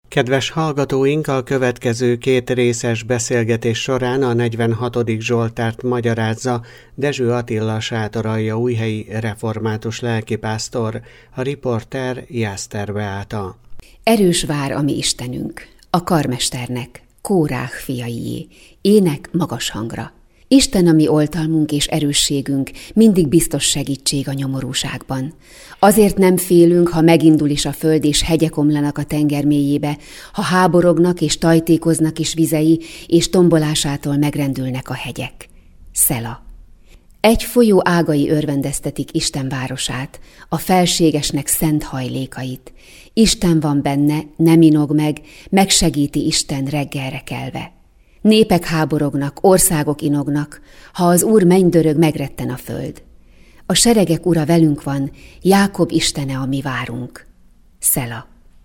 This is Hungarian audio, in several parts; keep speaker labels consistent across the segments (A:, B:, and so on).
A: Kedves hallgatóink, a következő 2 részes beszélgetés során a 46. Zsoltárt magyarázza Dezső Attila sátoraljaújhelyi református lelkipásztor, a riporter Jászter Beáta.
B: Erős vár a mi Istenünk, a karmesternek, Kórách fiaié, ének magas hangra. Isten a mi oltalmunk és erősségünk, mindig biztos segítség a nyomorúságban. Azért nem félünk, ha megindul is a föld, és hegyek omlanak a tenger mélyébe, ha háborognak és tajtékoznak is vizei, és tombolásától megrendülnek a hegyek. Szela. Egy folyó ágai örvendeztetik Isten városát, a felségesnek szent hajlékait. Isten van benne, nem inog meg, megsegíti Isten reggelre kelve. Népek háborognak, országok inognak, ha az Úr mennydörög, megretten a föld. A seregek ura velünk van, Jákob Istene a mi várunk. Szela.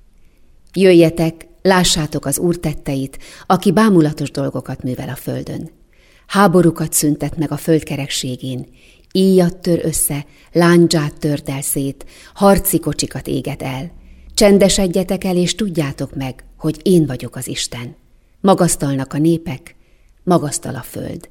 B: Jöjjetek, lássátok az Úr tetteit, aki bámulatos dolgokat művel a földön. Háborúkat szüntet meg a földkerekségén, íjat tör össze, lándzsát tört el szét, harci kocsikat éget el. Csendesedjetek el, és tudjátok meg, hogy én vagyok az Isten. Magasztalnak a népek, magasztal a föld.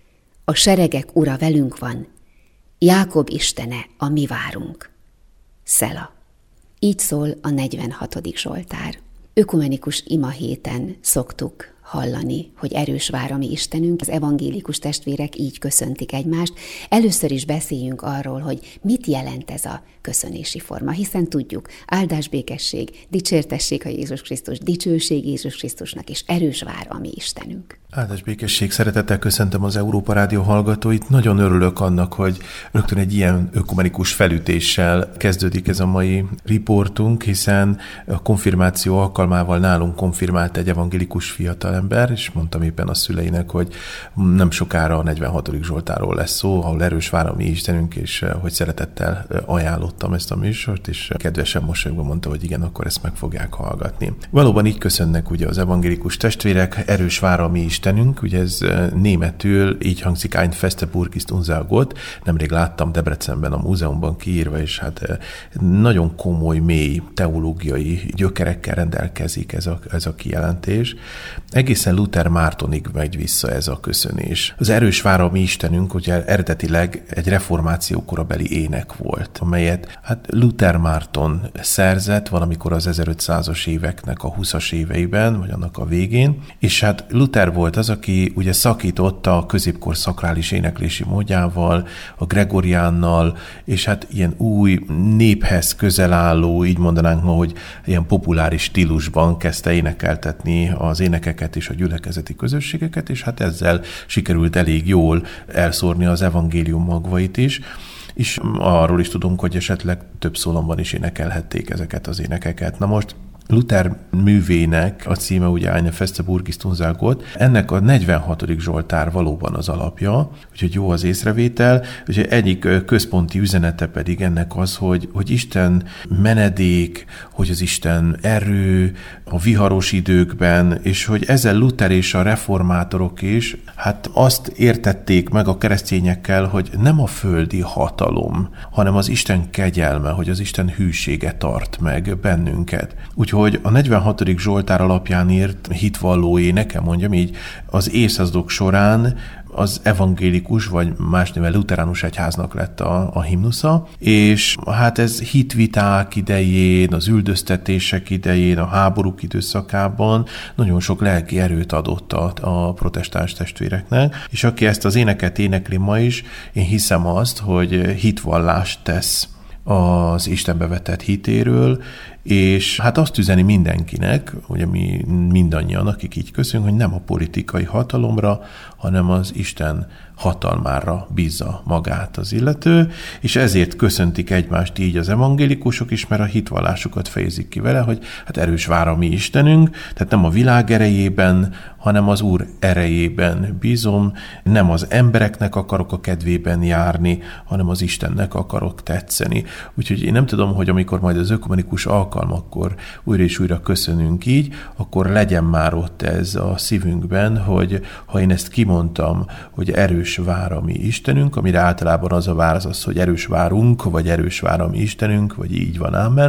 B: A seregek ura velünk van, Jákob Istene a mi várunk. Szela. Így szól a 46. Zsoltár. Ökumenikus ima héten szoktuk hallani, hogy erős vár a mi Istenünk. Az evangélikus testvérek így köszöntik egymást. Először is beszéljünk arról, hogy mit jelent ez a köszönési forma, hiszen tudjuk, áldás, békesség, dicsértessék a Jézus Krisztus, dicsőség Jézus Krisztusnak, és erős vár a mi Istenünk.
C: Áldás, békesség, szeretettel köszöntöm az Európa Rádió hallgatóit. Nagyon örülök annak, hogy rögtön egy ilyen ökumenikus felütéssel kezdődik ez a mai riportunk, hiszen a konfirmáció alkalmával nálunk konfirmált egy evangélikus fiatalember, és mondtam éppen a szüleinek, hogy nem sokára a 46. Zsoltáról lesz szó, ahol erős vár a mi Istenünk, és hogy szeretettel ajánlottam ezt a műsort, és kedvesen mosolyogva mondta, hogy igen, akkor ezt meg fogják hallgatni. Valóban így köszönnek ugye az evangélikus testvérek, erős vár a mi Istenünk, ugye ez németül így hangzik, Ein feste Burg ist unser Gott. Nemrég láttam Debrecenben a múzeumban kiírva, és hát nagyon komoly, mély teológiai gyökerekkel rendelkezik ez a kijelentés. Egészen Luther Mártonig megy vissza ez a köszönés. Az erős vár a mi Istenünk, ugye eredetileg egy reformáció korabeli ének volt, amelyet hát Luther Márton szerzett valamikor az 1500-as éveknek a 20-as éveiben, vagy annak a végén, és hát Luther volt az, aki ugye szakította a középkor szakrális éneklési módjával, a gregoriánnal, és hát ilyen új néphez közel álló, így mondanánk ma, hogy ilyen populáris stílusban kezdte énekeltetni az énekeket és a gyülekezeti közösségeket, és hát ezzel sikerült elég jól elszórni az evangélium magvait is, és arról is tudunk, hogy esetleg több szólamban is énekelhették ezeket az énekeket. Na most Luther művének a címe ugye Eine feste Burg ist unser Gott. Ennek a 46. Zsoltár valóban az alapja, úgyhogy jó az észrevétel. Úgyhogy egyik központi üzenete pedig ennek az, hogy Isten menedék, hogy az Isten erő a viharos időkben, és hogy ezzel Luther és a reformátorok is hát azt értették meg a keresztényekkel, hogy nem a földi hatalom, hanem az Isten kegyelme, hogy az Isten hűsége tart meg bennünket. Úgyhogy a 46. Zsoltár alapján írt hitvalló éneke, mondjam így, az évszázadok során az evangélikus, vagy más néven luteránus egyháznak lett a himnusza, és hát ez hitviták idején, az üldöztetések idején, a háborúk időszakában nagyon sok lelki erőt adott a protestáns testvéreknek, és aki ezt az éneket énekli ma is, én hiszem azt, hogy hitvallást tesz az Istenbe vetett hitéről, és hát azt üzeni mindenkinek, ugye mi mindannyian, akik így köszönünk, hogy nem a politikai hatalomra, hanem az Isten hatalmára bízza magát az illető, és ezért köszöntik egymást így az evangélikusok is, mert a hitvallásukat fejezik ki vele, hogy hát erős vár a mi Istenünk, tehát nem a világ erejében, hanem az Úr erejében bízom, nem az embereknek akarok a kedvében járni, hanem az Istennek akarok tetszeni. Úgyhogy én nem tudom, hogy amikor majd az ökumenikus alkalmakkor újra és újra köszönünk így, akkor legyen már ott ez a szívünkben, hogy ha én ezt kimondtam, hogy erős vár a mi Istenünk, amire általában az a válasz az, hogy erős várunk, vagy erős vár a mi Istenünk, vagy így van, ámen,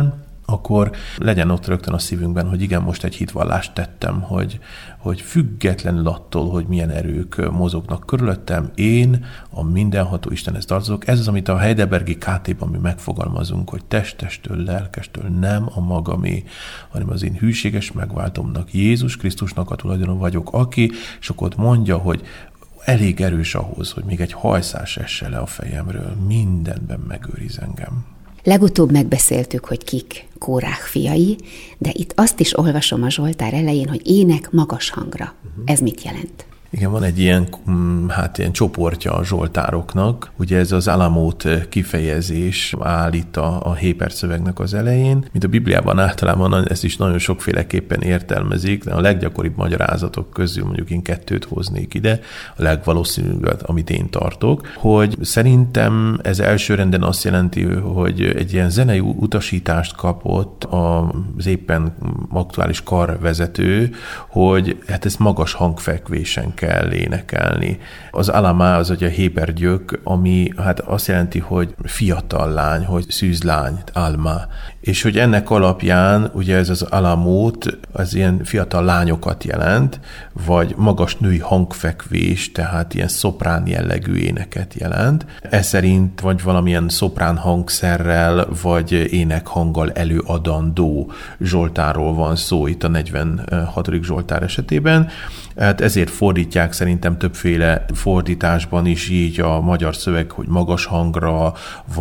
C: akkor legyen ott rögtön a szívünkben, hogy igen, most egy hitvallást tettem, hogy függetlenül attól, hogy milyen erők mozognak körülöttem, én a mindenható Istenhez tartozok. Ez az, amit a Heidelbergi KT-ban mi megfogalmazunk, hogy testestől, lelkestől nem a magamé, hanem az én hűséges megváltomnak, Jézus Krisztusnak a tulajdona vagyok, aki, és akkor ott mondja, hogy elég erős ahhoz, hogy még egy hajszás esse le a fejemről, mindenben megőriz engem.
B: Legutóbb megbeszéltük, hogy kik Kórách fiai, de itt azt is olvasom a Zsoltár elején, hogy ének magas hangra. Ez mit jelent?
C: Igen, van egy ilyen csoportja a zsoltároknak. Ugye ez az alamót kifejezés áll itt a Héber szövegnek az elején. Mint a Bibliában általában ezt is nagyon sokféleképpen értelmezik, de a leggyakoribb magyarázatok közül mondjuk én 2 hoznék ide, a legvalószínűbb, amit én tartok, hogy szerintem ez elsőrenden azt jelenti, hogy egy ilyen zenei utasítást kapott az éppen aktuális karvezető, hogy hát ezt magas hangfekvésen kell énekelni. Az alamá az, hogy a héber gyök, ami hát azt jelenti, hogy fiatal lány, hogy szűzlány, alma. És hogy ennek alapján ugye ez az alamót, az ilyen fiatal lányokat jelent, vagy magas női hangfekvés, tehát ilyen szoprán jellegű éneket jelent. Ez szerint vagy valamilyen szoprán hangszerrel, vagy énekhanggal előadandó zsoltárról van szó itt a 46. zsoltár esetében. Hát ezért fordítják szerintem többféle fordításban is így a magyar szöveg, hogy magas hangra,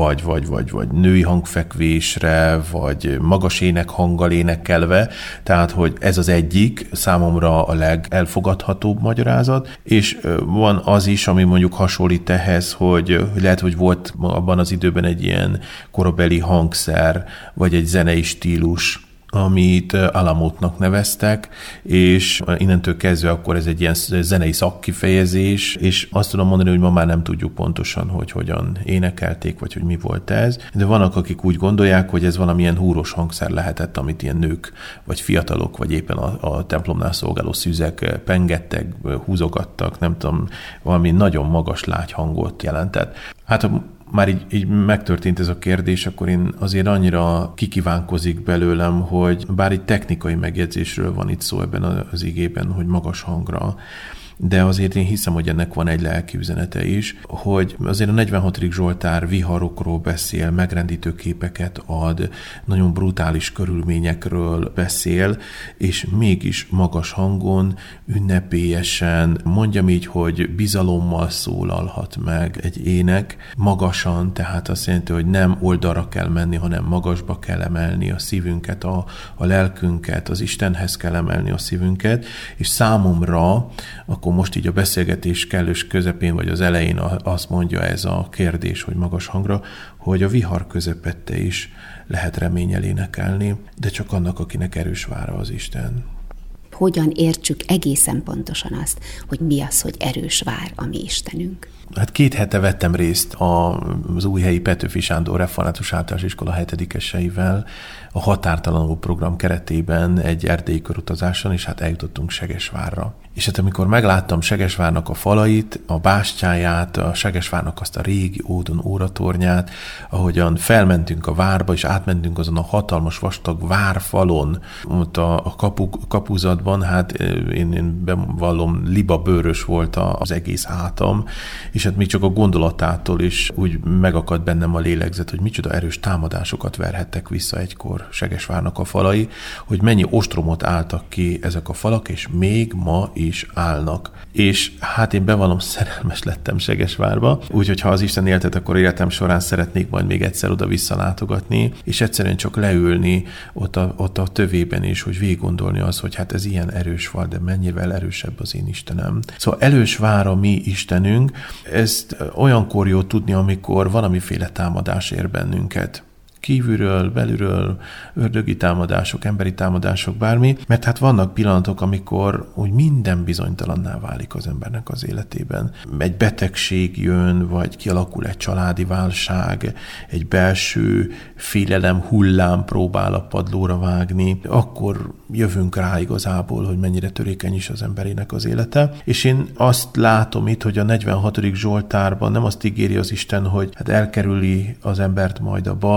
C: vagy női hangfekvésre, vagy magas énekhanggal énekelve, tehát hogy ez az egyik számomra a legelfogadhatóbb magyarázat, és van az is, ami mondjuk hasonlít ehhez, hogy lehet, hogy volt abban az időben egy ilyen korabeli hangszer, vagy egy zenei stílus, amit alamótnak neveztek, és innentől kezdve akkor ez egy ilyen zenei szakkifejezés, és azt tudom mondani, hogy ma már nem tudjuk pontosan, hogy hogyan énekelték, vagy hogy mi volt ez, de vannak, akik úgy gondolják, hogy ez valamilyen húros hangszer lehetett, amit ilyen nők, vagy fiatalok, vagy éppen a templomnál szolgáló szűzek pengettek, húzogattak, nem tudom, valami nagyon magas lágy hangot jelentett. Hát már így megtörtént ez a kérdés, akkor én azért annyira kikívánkozik belőlem, hogy bár egy technikai megjegyzésről van itt szó ebben az igében, hogy magas hangra, de azért én hiszem, hogy ennek van egy lelki üzenete is, hogy azért a 46. Zsoltár viharokról beszél, megrendítő képeket ad, nagyon brutális körülményekről beszél, és mégis magas hangon, ünnepélyesen, mondjam így, hogy bizalommal szólalhat meg egy ének, magasan, tehát azt jelenti, hogy nem oldalra kell menni, hanem magasba kell emelni a szívünket, a lelkünket, az Istenhez kell emelni a szívünket, és számomra akkor most így a beszélgetés kellős közepén, vagy az elején azt mondja ez a kérdés, hogy magas hangra, hogy a vihar közepette is lehet reménnyel énekelni, de csak annak, akinek erős vára az Isten.
B: Hogyan értsük egészen pontosan azt, hogy mi az, hogy erős vár a mi Istenünk?
C: Hát 2 hete vettem részt az Újhelyi Petőfi Sándor Református Általános Iskola 7-eseivel a Határtalanul program keretében egy erdélyi körutazáson, és hát eljutottunk Segesvárra. És hát amikor megláttam Segesvárnak a falait, a bástyáját, a Segesvárnak azt a régi ódon óratornyát, ahogyan felmentünk a várba, és átmentünk azon a hatalmas vastag várfalon, ott a kapuzatban, hát én bevallom, libabőrös volt az egész hátam, és hát még csak a gondolatától is úgy megakadt bennem a lélegzet, hogy micsoda erős támadásokat verhettek vissza egykor Segesvárnak a falai, hogy mennyi ostromot álltak ki ezek a falak, és még ma is állnak. És hát én bevallom, szerelmes lettem Segesvárba, úgyhogy ha az Isten éltet, akkor életem során szeretnék majd még egyszer oda visszalátogatni, és egyszerűen csak leülni ott a tövében is, hogy végig gondolni az, hogy hát ez ilyen erős fal, de mennyivel erősebb az én Istenem. Szóval erős vár a mi Istenünk, ezt olyankor jó tudni, amikor valamiféle támadás ér bennünket. Kívülről, belülről, ördögi támadások, emberi támadások, bármi, mert hát vannak pillanatok, amikor úgy minden bizonytalanná válik az embernek az életében. Egy betegség jön, vagy kialakul egy családi válság, egy belső félelem hullám próbál a padlóra vágni, akkor jövünk rá igazából, hogy mennyire törékeny is az emberének az élete. És én azt látom itt, hogy a 46. Zsoltárban nem azt ígéri az Isten, hogy hát elkerüli az embert majd a baj,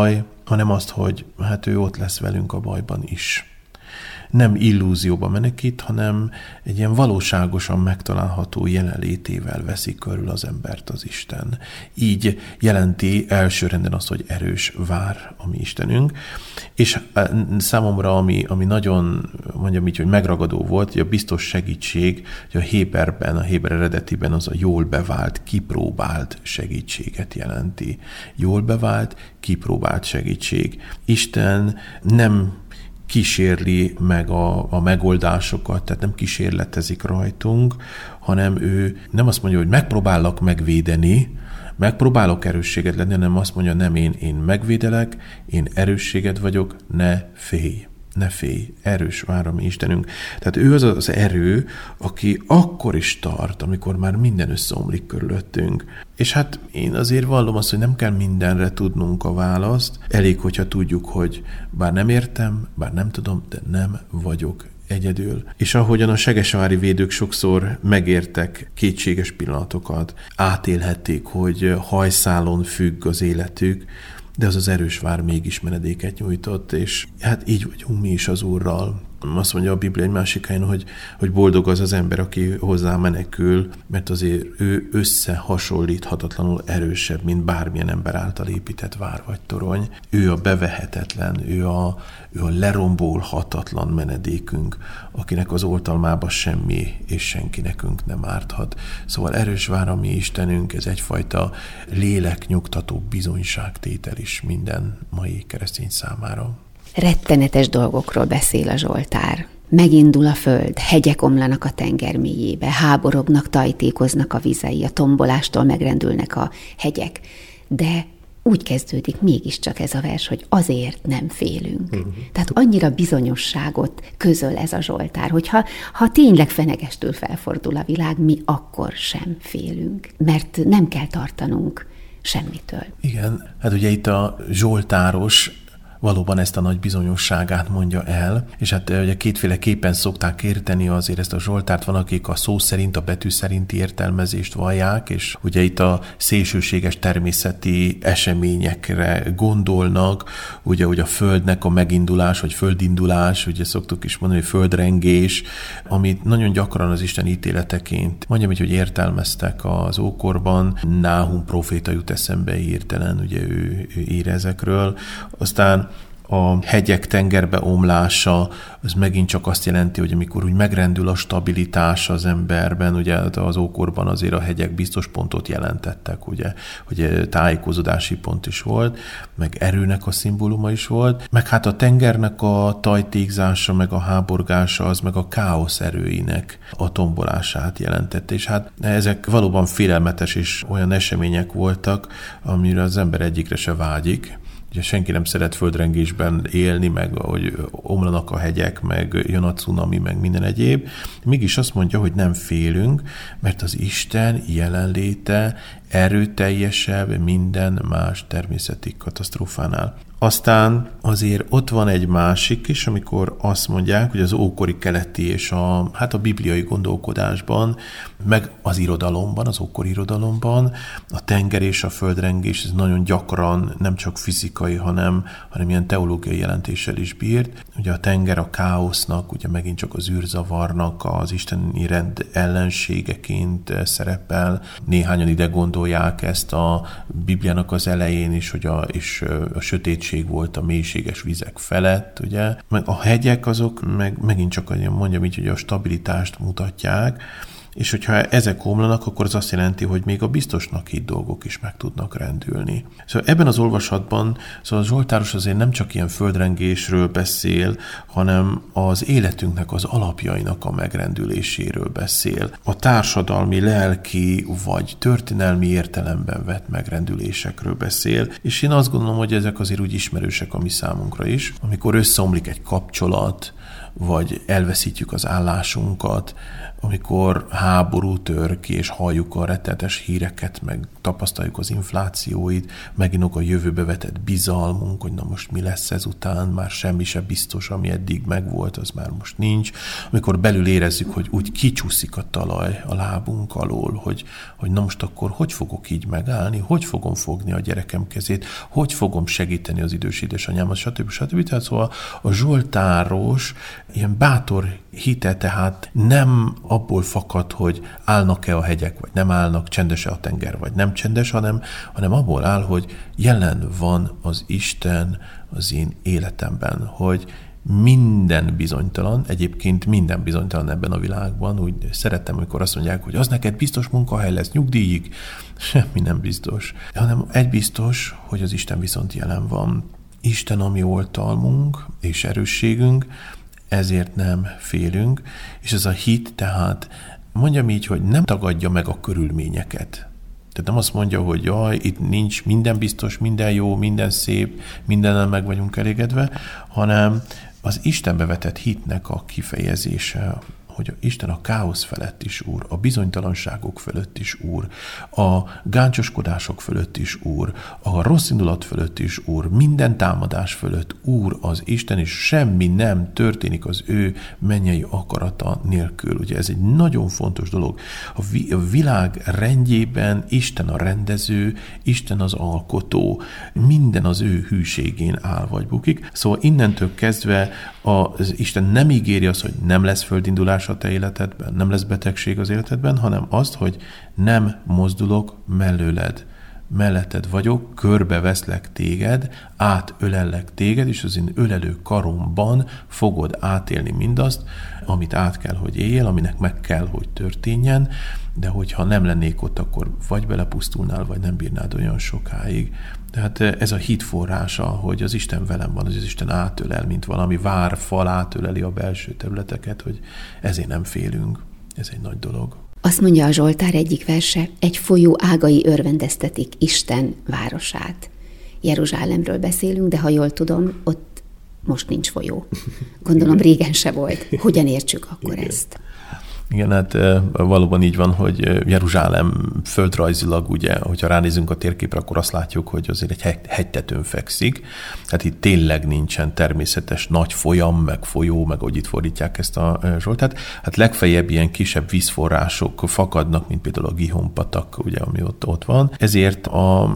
C: hanem azt, hogy hát ő ott lesz velünk a bajban is. Nem illúzióba menekít, hanem egy ilyen valóságosan megtalálható jelenlétével veszi körül az embert az Isten. Így jelenti elsőrenden azt, hogy erős vár a mi Istenünk. És számomra, ami nagyon, mondjam így, hogy megragadó volt, hogy a biztos segítség, hogy a Héber eredetiben az a jól bevált, kipróbált segítséget jelenti. Jól bevált, kipróbált segítség. Isten nem kísérli meg a megoldásokat, tehát nem kísérletezik rajtunk, hanem ő nem azt mondja, hogy megpróbállak megvédeni, megpróbálok erősséget lenni, hanem azt mondja, nem, én megvédelek, én erősséged vagyok, ne félj. Ne félj, erős vár a mi Istenünk. Tehát ő az az erő, aki akkor is tart, amikor már minden összeomlik körülöttünk. És hát én azért vallom azt, hogy nem kell mindenre tudnunk a választ. Elég, hogyha tudjuk, hogy bár nem értem, bár nem tudom, de nem vagyok egyedül. És ahogyan a segesvári védők sokszor megértek kétséges pillanatokat, átélhették, hogy hajszálon függ az életük, de az erős vár mégis menedéket nyújtott, és hát így vagyunk mi is az Úrral. Azt mondja a Biblia egy másik helyen, hogy boldog az az ember, aki hozzá menekül, mert azért ő összehasonlíthatatlanul erősebb, mint bármilyen ember által épített vár vagy torony. Ő a bevehetetlen, ő a lerombolhatatlan menedékünk, akinek az oltalmába semmi és senki nekünk nem árthat. Szóval erős vár a mi Istenünk, ez egyfajta léleknyugtató bizonyságtétel is minden mai keresztény számára.
B: Rettenetes dolgokról beszél a Zsoltár. Megindul a föld, hegyek omlanak a tenger mélyébe, háborognak, tajtékoznak a vizei, a tombolástól megrendülnek a hegyek. De úgy kezdődik mégiscsak ez a vers, hogy azért nem félünk. Tehát annyira bizonyosságot közöl ez a Zsoltár, hogyha tényleg fenegestül felfordul a világ, mi akkor sem félünk, mert nem kell tartanunk semmitől.
C: Igen, hát ugye itt a zsoltáros valóban ezt a nagy bizonyosságát mondja el, és hát ugye kétféle képen szokták érteni azért ezt a Zsoltárt, van akik a szó szerint, a betű szerinti értelmezést vallják, és ugye itt a szélsőséges természeti eseményekre gondolnak, ugye hogy a földnek a megindulás, vagy földindulás, ugye szoktuk is mondani, hogy földrengés, amit nagyon gyakran az Isten ítéleteként, mondjam így, hogy értelmeztek az ókorban, Náhum próféta jut eszembe hirtelen, ugye ő ír ezekről, aztán a hegyek tengerbe omlása, az megint csak azt jelenti, hogy amikor úgy megrendül a stabilitás az emberben, ugye az ókorban azért a hegyek biztos pontot jelentettek, ugye, hogy tájékozódási pont is volt, meg erőnek a szimbóluma is volt, meg hát a tengernek a tajtékzása, meg a háborgása, az meg a káosz erőinek a tombolását jelentette, és hát ezek valóban félelmetes és olyan események voltak, amire az ember egyikre se vágyik. Ugye senki nem szeret földrengésben élni, meg hogy omlanak a hegyek, meg jön a cunami, meg minden egyéb. Mégis azt mondja, hogy nem félünk, mert az Isten jelenléte erőteljesebb minden más természeti katasztrófánál. Aztán azért ott van egy másik is, amikor azt mondják, hogy az ókori keleti és a bibliai gondolkodásban, meg az irodalomban, az ókori irodalomban a tenger és a földrengés ez nagyon gyakran nem csak fizikai, hanem ilyen teológiai jelentéssel is bírt. Ugye a tenger a káosznak, ugye megint csak az űrzavarnak, az isteni rend ellenségeként szerepel. Néhányan ide gondolják ezt a Bibliának az elején is, hogy a sötétség volt a mélységes vizek felett, ugye. Meg a hegyek azok megint csak mondjam így, hogy a stabilitást mutatják, és hogyha ezek omlanak, akkor az azt jelenti, hogy még a biztosnak hitt dolgok is meg tudnak rendülni. Szóval ebben az olvasatban a Zsoltáros azért nem csak ilyen földrengésről beszél, hanem az életünknek az alapjainak a megrendüléséről beszél. A társadalmi, lelki vagy történelmi értelemben vett megrendülésekről beszél, és én azt gondolom, hogy ezek azért úgy ismerősek a mi számunkra is. Amikor összeomlik egy kapcsolat, vagy elveszítjük az állásunkat, amikor háború tör ki, és halljuk a rettenetes híreket, meg tapasztaljuk az inflációit, megint a jövőbe vetett bizalmunk, hogy na most mi lesz ezután, már semmi se biztos, ami eddig megvolt, az már most nincs. Amikor belül érezzük, hogy úgy kicsúszik a talaj a lábunk alól, hogy na most akkor hogy fogok így megállni, hogy fogom fogni a gyerekem kezét, hogy fogom segíteni az idős édesanyámat, stb. Tehát szóval a zsoltáros ilyen bátor hite tehát nem abból fakad, hogy állnak-e a hegyek, vagy nem állnak, csendes-e a tenger, vagy nem csendes, hanem abból áll, hogy jelen van az Isten az én életemben, hogy minden bizonytalan, egyébként minden bizonytalan ebben a világban, úgy szeretem, amikor azt mondják, hogy az neked biztos munkahely lesz nyugdíjig, semmi nem biztos, hanem egy biztos, hogy az Isten viszont jelen van. Isten a mi oltalmunk és erősségünk, ezért nem félünk, és ez a hit tehát mondjam így, hogy nem tagadja meg a körülményeket. Tehát nem azt mondja, hogy jaj, itt nincs minden biztos, minden jó, minden szép, mindennel meg vagyunk elégedve, hanem az Istenbe vetett hitnek a kifejezése, hogy Isten a káosz felett is úr, a bizonytalanságok fölött is úr, a gáncsoskodások fölött is úr, a rossz indulat fölött is úr, minden támadás fölött úr az Isten, és semmi nem történik az ő mennyei akarata nélkül. Ugye ez egy nagyon fontos dolog. A világ rendjében Isten a rendező, Isten az alkotó, minden az ő hűségén áll vagy bukik. Szóval innentől kezdve az Isten nem ígéri azt, hogy nem lesz földindulás a te életedben, nem lesz betegség az életedben, hanem azt, hogy nem mozdulok melletted vagyok, körbeveszlek téged, átölellek téged, és az én ölelő karomban fogod átélni mindazt, amit át kell, hogy éljél, aminek meg kell, hogy történjen, de hogyha nem lennék ott, akkor vagy belepusztulnál, vagy nem bírnád olyan sokáig. Tehát ez a hit forrása, hogy az Isten velem van, az Isten átölel, mint valami várfal átöleli a belső területeket, hogy ezért nem félünk. Ez egy nagy dolog.
B: Azt mondja a Zsoltár egyik verse, egy folyó ágai örvendeztetik Isten városát. Jeruzsálemről beszélünk, de ha jól tudom, ott most nincs folyó. Gondolom régen se volt. Hogyan értsük akkor ezt?
C: Igen, hát valóban így van, hogy Jeruzsálem földrajzilag, ugye, hogyha ránézünk a térképre, akkor azt látjuk, hogy azért egy hegytetőn fekszik. Hát itt tényleg nincsen természetes nagy folyam, meg folyó, meg ahogy itt fordítják ezt a Zsoltát. Hát legfeljebb ilyen kisebb vízforrások fakadnak, mint például a Gihon-patak, ugye, ami ott van. Ezért a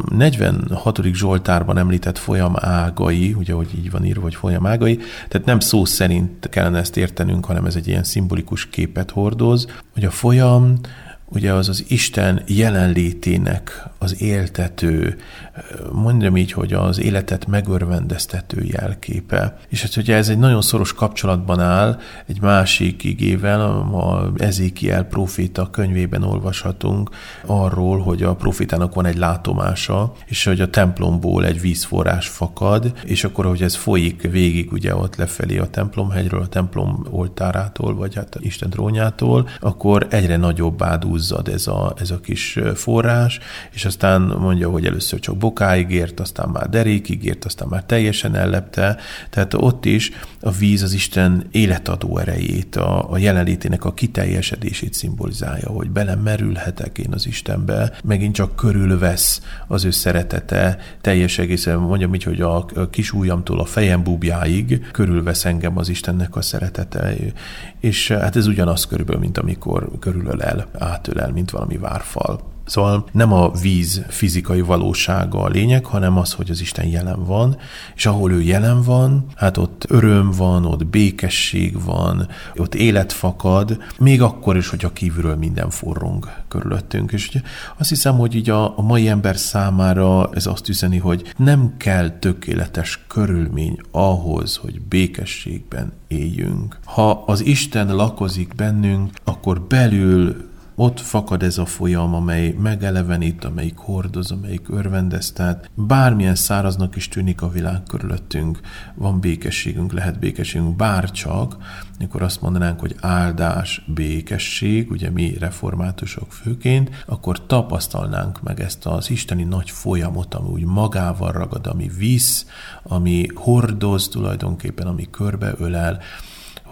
C: 46. Zsoltárban említett folyam ágai, ugye, hogy így van írva, hogy folyam ágai, tehát nem szó szerint kellene ezt értenünk, hanem ez egy ilyen szimbolikus képet hordoz, hogy a folyam, ugye az Isten jelenlétének az éltető, mondjam így, hogy az életet megörvendeztető jelképe. És hát ugye ez egy nagyon szoros kapcsolatban áll egy másik igével, a Ezékiel próféta könyvében olvashatunk arról, hogy a prófétának van egy látomása, és hogy a templomból egy vízforrás fakad, és akkor, hogy ez folyik végig ugye ott lefelé a templomhegyről, a templom oltárától, vagy hát Isten trónjától, akkor egyre nagyobbá duzzad ez a kis forrás, és aztán mondja, hogy először csak bokáig ért, aztán már derékig ért, aztán már teljesen ellepte. Tehát ott is a víz az Isten életadó erejét, a jelenlétének a kiteljesedését szimbolizálja, hogy belemerülhetek én az Istenbe, megint csak körülvesz az ő szeretete, teljes egészen, mondjam így, hogy a kis ujjamtól a fejem búbjáig körülvesz engem az Istennek a szeretete, és hát ez ugyanaz körülbelül, mint amikor körülölel, átölel, mint valami várfal. Szóval nem a víz fizikai valósága a lényeg, hanem az, hogy az Isten jelen van, és ahol ő jelen van, hát ott öröm van, ott békesség van, ott élet fakad, még akkor is, hogy a kívülről minden forrong körülöttünk. És ugye azt hiszem, hogy így a mai ember számára ez azt üzeni, hogy nem kell tökéletes körülmény ahhoz, hogy békességben éljünk. Ha az Isten lakozik bennünk, akkor belül ott fakad ez a folyam, amely megelevenít, amelyik hordoz, amelyik örvendeztet. Bármilyen száraznak is tűnik a világ körülöttünk, van békességünk, lehet békességünk, bárcsak, amikor azt mondanánk, hogy áldás, békesség, ugye mi reformátusok főként, akkor tapasztalnánk meg ezt az isteni nagy folyamot, ami úgy magával ragad, ami visz, ami hordoz tulajdonképpen, ami körbeölel,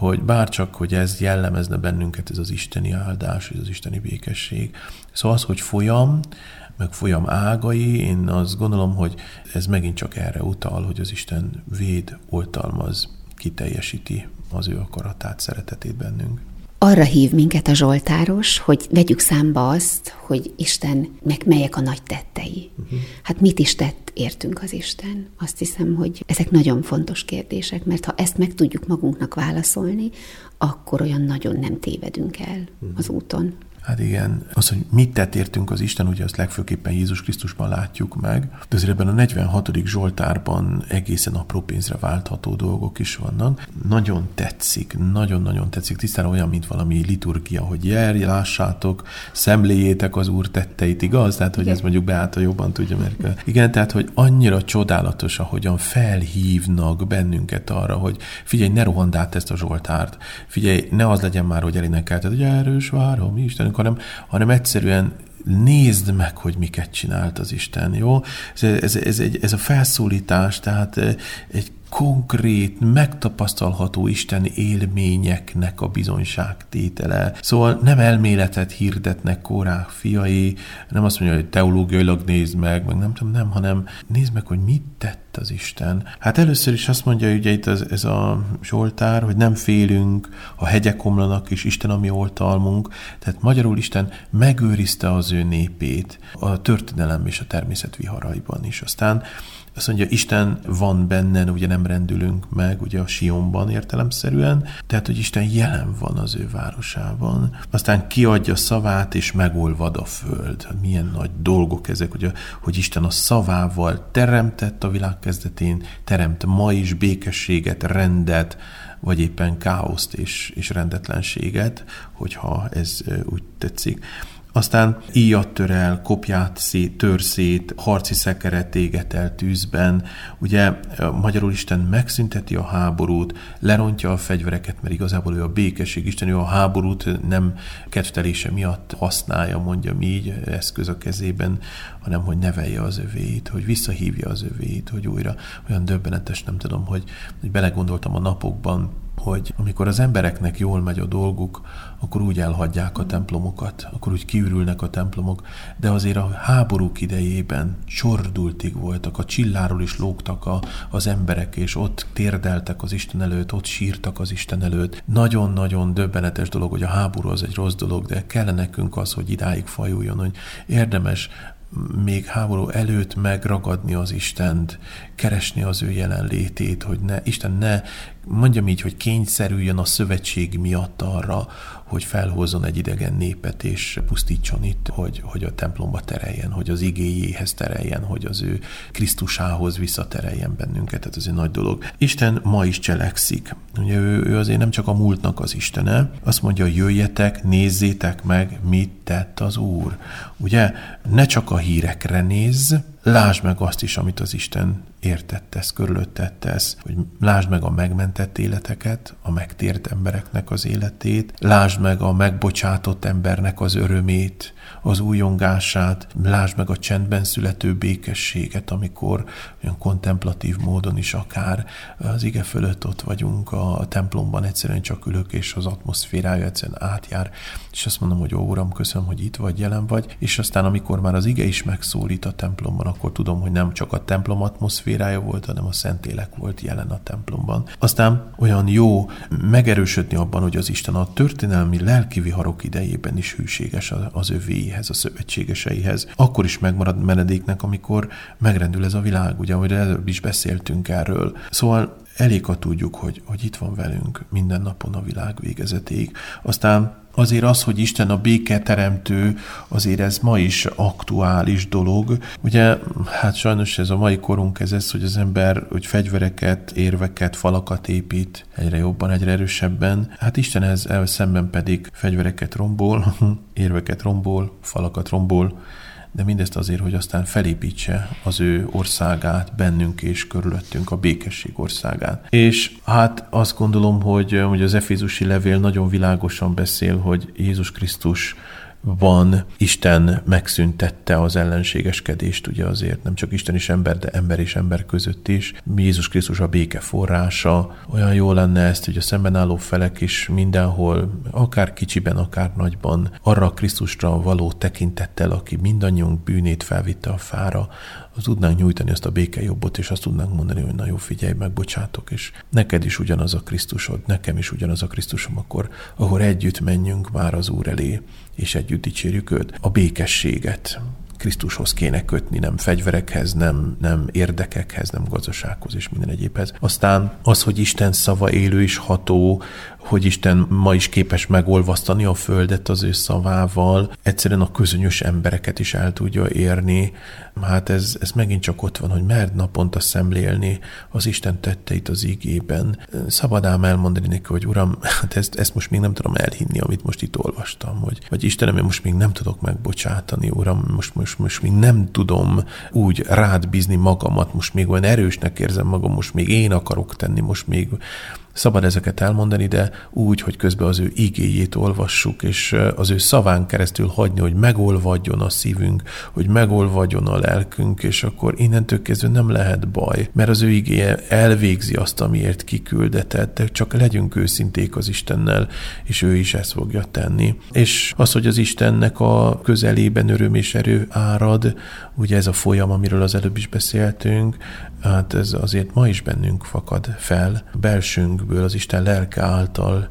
C: hogy bárcsak, hogy ez jellemezne bennünket, ez az isteni áldás, ez az isteni békesség. Szóval az, hogy folyam, meg folyam ágai, én azt gondolom, hogy ez megint csak erre utal, hogy az Isten véd, oltalmaz, kiteljesíti az ő akaratát, szeretetét bennünk.
B: Arra hív minket a zsoltáros, hogy vegyük számba azt, hogy Istennek melyek a nagy tettei. Hát mit is tett értünk az Isten? Azt hiszem, hogy ezek nagyon fontos kérdések, mert ha ezt meg tudjuk magunknak válaszolni, akkor olyan nagyon nem tévedünk el az úton.
C: Hát igen, az, hogy mit tett értünk az Isten, ugye azt legfőképpen Jézus Krisztusban látjuk meg, de azért ebben a 46. Zsoltárban egészen apró pénzre váltható dolgok is vannak. Nagyon tetszik, nagyon-nagyon tetszik, tisztán olyan, mint valami liturgia, hogy lássátok, szemléljétek az Úr tetteit, igaz? Tehát, hogy igen. Ez mondjuk Beáta jobban tudja, mert igen, tehát, hogy annyira csodálatos, ahogyan felhívnak bennünket arra, hogy figyelj, ne rohand át ezt a Zsoltárt, figyelj, ne az legyen már, hogy elénekelted, hogy erős várom, Isten, hanem egyszerűen nézd meg, hogy miket csinált az Isten, jó? Ez a felszólítás, tehát egy konkrét, megtapasztalható Isten élményeknek a bizonyságtétele. Szóval nem elméletet hirdetnek Kórách fiai, nem azt mondja, hogy teológiailag nézd meg nem, hanem nézd meg, hogy mit tett az Isten. Hát először is azt mondja, ugye itt ez a Zsoltár, hogy nem félünk, a hegyek omlanak, és Isten a mi oltalmunk. Tehát magyarul Isten megőrizte az ő népét a történelem és a természet viharaiban is. Aztán azt mondja, Isten van bennen, ugye nem rendülünk meg, ugye a Sionban értelemszerűen, tehát, hogy Isten jelen van az ő városában. Aztán kiadja szavát, és megolvad a föld. Milyen nagy dolgok ezek, ugye, hogy Isten a szavával teremtett a világ kezdetén, teremt ma is békességet, rendet, vagy éppen káoszt és rendetlenséget, hogyha ez úgy tetszik. Aztán íjat tör el, kopját tör szét, harci szekeret éget el tűzben. Ugye magyarul Isten megszünteti a háborút, lerontja a fegyvereket, mert igazából ő a békesség Isten, ő a háborút nem kedvtelése miatt használja, mondjam így, eszköz a kezében, hanem hogy nevelje az övéit, hogy visszahívja az övéit, hogy újra olyan döbbenetes, nem tudom, hogy belegondoltam a napokban, hogy amikor az embereknek jól megy a dolguk, akkor úgy elhagyják a templomokat, akkor úgy kiürülnek a templomok, de azért a háborúk idejében csordultig voltak, a csilláról is lógtak az emberek, és ott térdeltek az Isten előtt, ott sírtak az Isten előtt. Nagyon-nagyon döbbenetes dolog, hogy a háború az egy rossz dolog, de kellene nekünk az, hogy idáig fajuljon, hogy érdemes még háború előtt megragadni az Istent, keresni az ő jelenlétét, hogy Isten ne, mondjam így, hogy kényszerüljön a szövetség miatt arra, hogy felhozzon egy idegen népet, és pusztítson itt, hogy a templomba tereljen, hogy az igéjéhez tereljen, hogy az ő Krisztusához visszatereljen bennünket, tehát ez egy nagy dolog. Isten ma is cselekszik. Ugye ő azért nem csak a múltnak az Istene, azt mondja, jöjjetek, nézzétek meg, mit tett az Úr. Ugye ne csak a hírekre nézz, lásd meg azt is, amit az Isten értett tesz, körülöttet tesz, hogy lásd meg a megmentett életeket, a megtért embereknek az életét, lásd meg a megbocsátott embernek az örömét, az újongását, lásd meg a csendben születő békességet, amikor olyan kontemplatív módon is akár az ige fölött ott vagyunk a templomban, egyszerűen csak ülök, és az atmoszférája egyszerűen átjár, és azt mondom, hogy ó, Uram, köszönöm, hogy itt vagy, jelen vagy, és aztán amikor már az ige is megszólít a templomban, akkor tudom, hogy nem csak a templom atmoszférája volt, hanem a Szentlélek volt jelen a templomban. Aztán olyan jó megerősödni abban, hogy az Isten a történelmi lelki viharok idejében is hűséges az övéihez, a szövetségeseihez. Akkor is megmarad menedéknek, amikor megrendül ez a világ, ugye, ahogy előbb is beszéltünk erről. Szóval elég, ha tudjuk, hogy itt van velünk minden napon a világ végezetéig. Aztán azért az, hogy Isten a béketeremtő, azért ez ma is aktuális dolog. Ugye, hát sajnos ez a mai korunk ez, hogy az ember hogy fegyvereket, érveket, falakat épít egyre jobban, egyre erősebben. Hát Isten ezzel szemben pedig fegyvereket rombol, érveket rombol, falakat rombol, de mindezt azért, hogy aztán felépítse az ő országát bennünk és körülöttünk, a békesség országát. És hát azt gondolom, hogy az efézusi levél nagyon világosan beszél, hogy Jézus Krisztus van Isten megszüntette az ellenségeskedést, ugye azért nem csak Isten és ember, de ember és ember között is. Jézus Krisztus a béke forrása. Olyan jó lenne ezt, hogy a szemben álló felek is mindenhol, akár kicsiben, akár nagyban, arra a Krisztusra való tekintettel, aki mindannyiunk bűnét felvitte a fára, az tudnánk nyújtani azt a békejobbot, és azt tudnánk mondani, hogy na jó, figyelj, megbocsátok, és neked is ugyanaz a Krisztusod, nekem is ugyanaz a Krisztusom, akkor együtt menjünk már az Úr elé, és együtt dicsérjük őt. A békességet Krisztushoz kéne kötni, nem fegyverekhez, nem érdekekhez, nem gazdasághoz és minden egyébhez. Aztán az, hogy Isten szava élő és ható, hogy Isten ma is képes megolvasztani a földet az ő szavával, egyszerűen a közönyös embereket is el tudja érni. Hát ez megint csak ott van, hogy merd naponta szemlélni az Isten tetteit az igében. Szabad ám elmondani neki, hogy Uram, hát ezt most még nem tudom elhinni, amit most itt olvastam, vagy Istenem, én most még nem tudok megbocsátani, Uram, most még nem tudom úgy rád bízni magamat, most még olyan erősnek érzem magam, most még én akarok tenni, most még szabad ezeket elmondani, de úgy, hogy közben az ő igéjét olvassuk, és az ő szaván keresztül hagyni, hogy megolvadjon a szívünk, hogy megolvadjon a lelkünk, és akkor innentől kezdve nem lehet baj, mert az ő igéje elvégzi azt, amiért kiküldetett, csak legyünk őszinték az Istennel, és ő is ezt fogja tenni. És az, hogy az Istennek a közelében öröm és erő árad, ugye ez a folyam, amiről az előbb is beszéltünk, hát ez azért ma is bennünk fakad fel, belsőnkből az Isten lelke által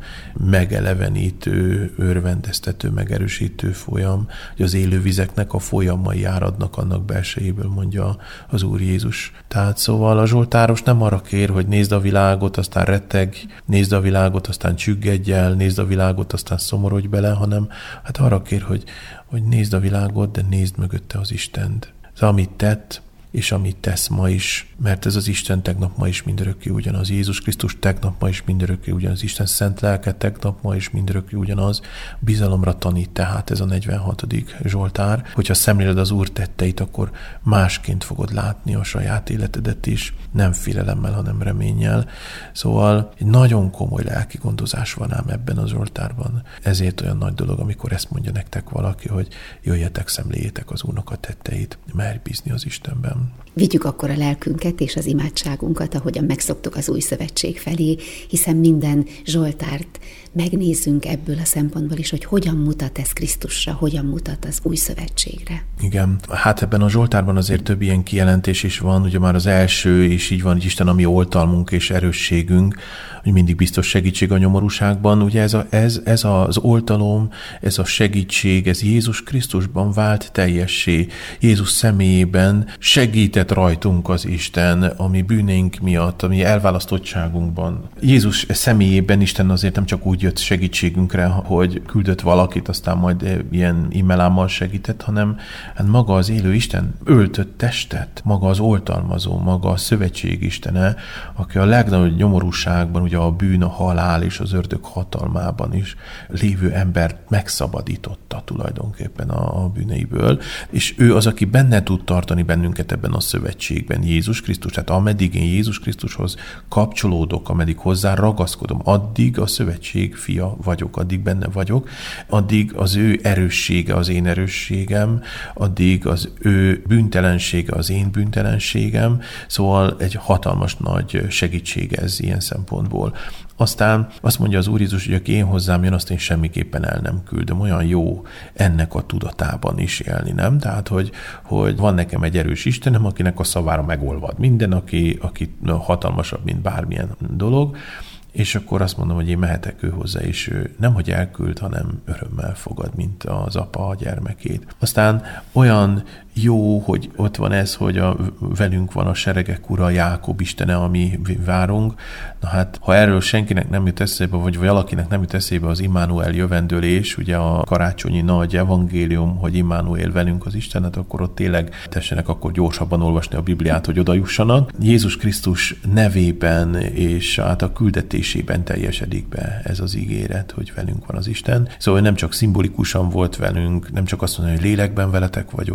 C: megelevenítő, örvendeztető, megerősítő folyam, hogy az élő vizeknek a folyamai áradnak annak belsejéből, mondja az Úr Jézus. Tehát szóval a zsoltáros nem arra kér, hogy nézd a világot, aztán retteg, nézd a világot, aztán csüggedj el, nézd a világot, aztán szomorodj bele, hanem hát arra kér, hogy nézd a világot, de nézd mögötte az Istent. Az amit tett, és amit tesz ma is, mert ez az Isten tegnap, ma is mindörökké ugyanaz. Jézus Krisztus tegnap, ma is mindörökké ugyanaz. Isten szent lelke tegnap, ma is mindörökké ugyanaz. Bizalomra tanít tehát ez a 46. Zsoltár. Hogyha szemléled az Úr tetteit, akkor másként fogod látni a saját életedet is, nem félelemmel, hanem reménnyel. Szóval egy nagyon komoly lelki gondozás van ám ebben a Zsoltárban. Ezért olyan nagy dolog, amikor ezt mondja nektek valaki, hogy jöjjetek, szemléljétek az Úrnak a tetteit, merj bízni az Istenben.
B: Vigyük akkor a lelkünket és az imádságunkat, ahogyan megszoktuk az új szövetség felé, hiszen minden Zsoltárt megnézzünk ebből a szempontból is, hogy hogyan mutat ez Krisztusra, hogyan mutat az új szövetségre.
C: Igen, hát ebben a Zsoltárban azért több ilyen kijelentés is van, ugye már az első is így van, hogy Isten a mi oltalmunk és erősségünk, hogy mindig biztos segítség a nyomorúságban. Ugye ez az oltalom, ez a segítség, ez Jézus Krisztusban vált teljessé. Jézus személyében segített rajtunk az Isten, a mi bűneink miatt, a mi elválasztottságunkban. Jézus személyében Isten azért nem csak úgy jött segítségünkre, hogy küldött valakit, aztán majd ilyen immelámmal segített, hanem hát maga az élő Isten öltött testet, maga az oltalmazó, maga a szövetség Istene, aki a legnagyobb nyomorúságban, ugye a bűn, a halál és az ördög hatalmában is lévő embert megszabadította tulajdonképpen a bűneiből, és ő az, aki benne tud tartani bennünket ebben a szövetségben, Jézus Krisztus. Tehát ameddig én Jézus Krisztushoz kapcsolódok, ameddig hozzá ragaszkodom, addig a szövetség fia vagyok, addig benne vagyok, addig az ő erőssége az én erősségem, addig az ő bűntelensége az én bűntelenségem, szóval egy hatalmas nagy segítség ez ilyen szempontból. Aztán azt mondja az Úr Jézus, hogy aki én hozzám jön, azt én semmiképpen el nem küldöm. Olyan jó ennek a tudatában is élni, nem? Tehát, hogy van nekem egy erős Istenem, akinek a szavára megolvad minden, aki hatalmasabb, mint bármilyen dolog, és akkor azt mondom, hogy én mehetek ő hozzá, és ő nem, hogy elküld, hanem örömmel fogad, mint az apa a gyermekét. Aztán olyan jó, hogy ott van ez, hogy velünk van a seregek ura, Jákob Istene, ami várunk. Na hát, ha erről senkinek nem jut eszébe, vagy valakinek nem jut eszébe az Immanuel jövendőlés, ugye a karácsonyi nagy evangélium, hogy Immanuel velünk az Istenet, akkor ott tényleg tessenek akkor gyorsabban olvasni a Bibliát, hogy oda jussanak. Jézus Krisztus nevében és hát a küldetésében teljesedik be ez az ígéret, hogy velünk van az Isten. Szóval nem csak szimbolikusan volt velünk, nem csak azt mondani, hogy lélekben veletek vagyok, meg a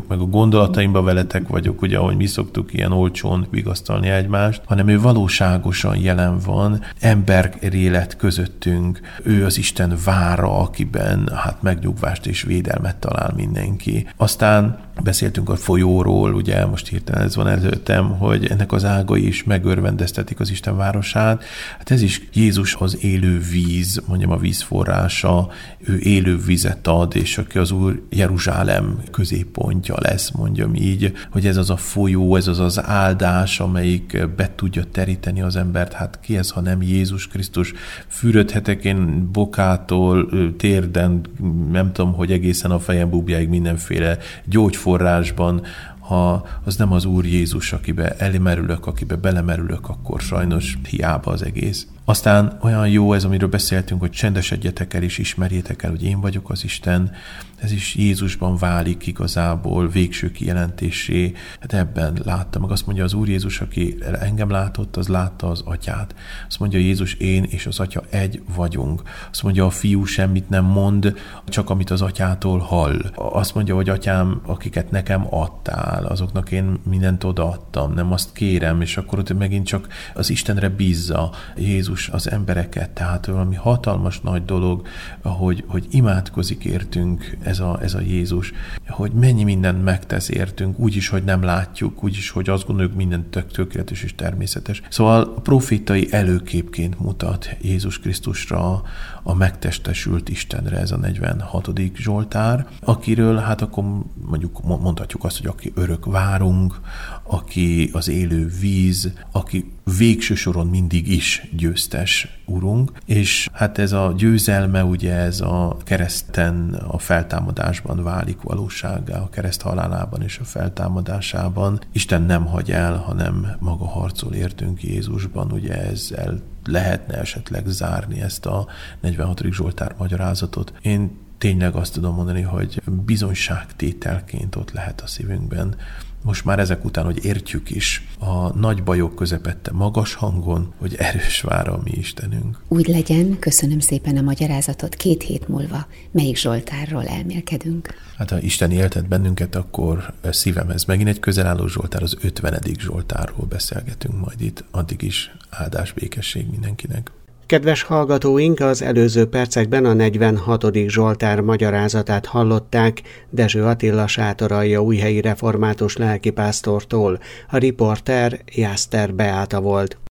C: gondolataimban veletek vagyok, ugye, ahogy mi szoktuk ilyen olcsón vigasztalni egymást, hanem ő valóságosan jelen van, emberélet közöttünk, ő az Isten vára, akiben hát megnyugvást és védelmet talál mindenki. Aztán beszéltünk a folyóról, ugye most hirtelen ez van előttem, hogy ennek az ágai is megörvendeztetik az Isten városát. Hát ez is Jézus az élő víz, mondjam a vízforrása, ő élő vizet ad, és aki az Úr Jeruzsálem középpontja lesz, mondjam így, hogy ez az a folyó, ez az az áldás, amelyik be tudja teríteni az embert. Hát ki ez, ha nem Jézus Krisztus? Fürödhetek én bokától, térden, nem tudom, hogy egészen a fejem búbjáig mindenféle gyógyforrásban, ha az nem az Úr Jézus, akibe elmerülök, akibe belemerülök, akkor sajnos hiába az egész. Aztán olyan jó ez, amiről beszéltünk, hogy csendesedjetek el és ismerjétek el, hogy én vagyok az Isten. Ez is Jézusban válik igazából végső kijelentésé. Hát ebben látta meg. Azt mondja az Úr Jézus, aki engem látott, az látta az Atyát. Azt mondja Jézus, én és az Atya egy vagyunk. Azt mondja a Fiú semmit nem mond, csak amit az Atyától hall. Azt mondja, hogy Atyám, akiket nekem adtál, azoknak én mindent odaadtam, nem azt kérem, és akkor ott megint csak az Istenre bízza Jézus az embereket, tehát valami hatalmas nagy dolog, hogy imádkozik értünk ez a Jézus, hogy mennyi mindent megtesz értünk, úgyis, hogy nem látjuk, úgyis, hogy azt gondoljuk, minden tökéletes és természetes. Szóval a profétai előképként mutat Jézus Krisztusra, a megtestesült Istenre ez a 46. Zsoltár, akiről hát akkor mondjuk mondhatjuk azt, hogy aki örök várunk, aki az élő víz, aki végső soron mindig is győztes Urunk, és hát ez a győzelme, ugye ez a kereszten, a feltámadásban válik valósággá, a kereszt halálában és a feltámadásában. Isten nem hagy el, hanem maga harcol értünk Jézusban, ugye ezzel lehetne esetleg zárni ezt a 46. Zsoltár magyarázatot. Én tényleg azt tudom mondani, hogy bizonyságtételként ott lehet a szívünkben. Most már ezek után, hogy értjük is a nagy bajok közepette magas hangon, hogy erős vár a mi Istenünk.
B: Úgy legyen, köszönöm szépen a magyarázatot. 2 hét múlva melyik Zsoltárról elmélkedünk?
C: Hát ha Isten éltet bennünket, akkor szívemhez megint egy közelálló Zsoltár, az 50. Zsoltárról beszélgetünk majd itt. Addig is áldás, békesség mindenkinek.
A: Kedves hallgatóink, az előző percekben a 46. Zsoltár magyarázatát hallották Dezső Attila sátoraljaújhelyi református lelkipásztortól. A riporter Jászter Beáta volt.